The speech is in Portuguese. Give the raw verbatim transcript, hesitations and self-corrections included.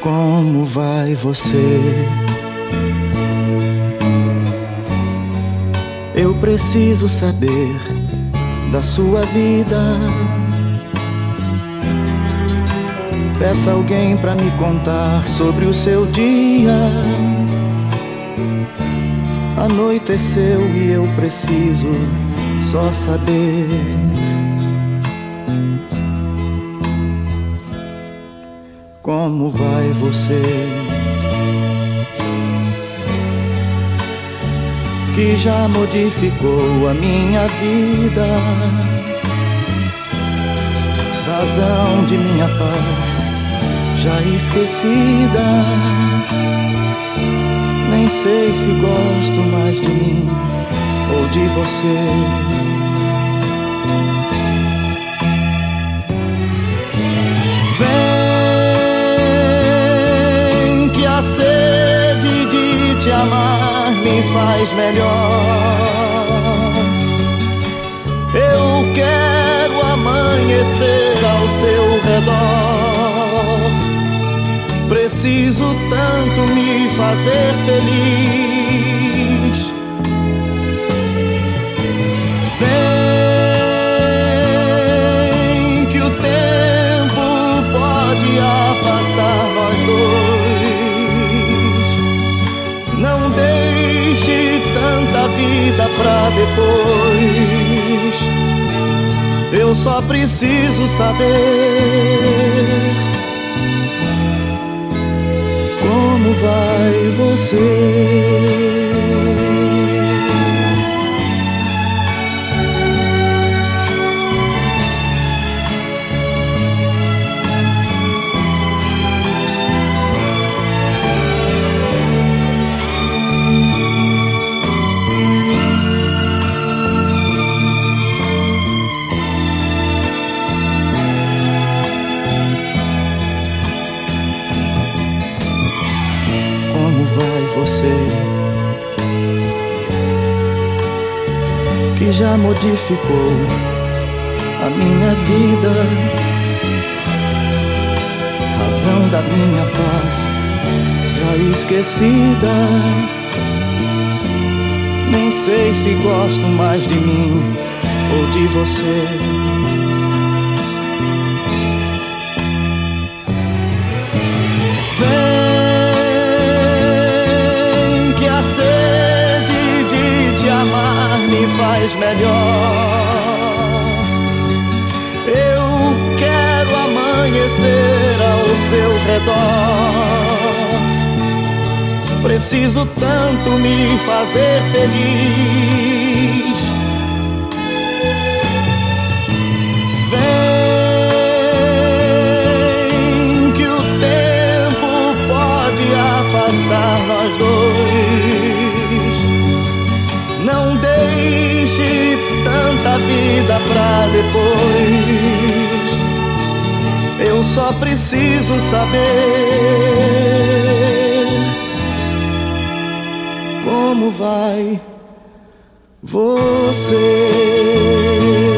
Como vai você? Eu preciso saber da sua vida. Peça alguém pra me contar sobre o seu dia. Anoiteceu e eu preciso só saber. Como vai você? Que já modificou a minha vida, razão de minha paz já esquecida. Nem sei se gosto mais de mim ou de você. Vem que a sede de te amar me faz melhor. Eu quero amanhecer ao seu redor. Preciso tanto me fazer feliz. Vem que o tempo pode afastar nós dois. Não deixe tanta vida pra depois. Eu só preciso saber como vai você. Como vai você? Que já modificou a minha vida, razão da minha paz já esquecida. Nem sei se gosto mais de mim ou de você. Me faz melhor. Eu quero amanhecer ao seu redor. Preciso tanto me fazer feliz. Vem que o tempo pode afastar nós dois. Não deixe tanta vida pra depois. Eu só preciso saber como vai você.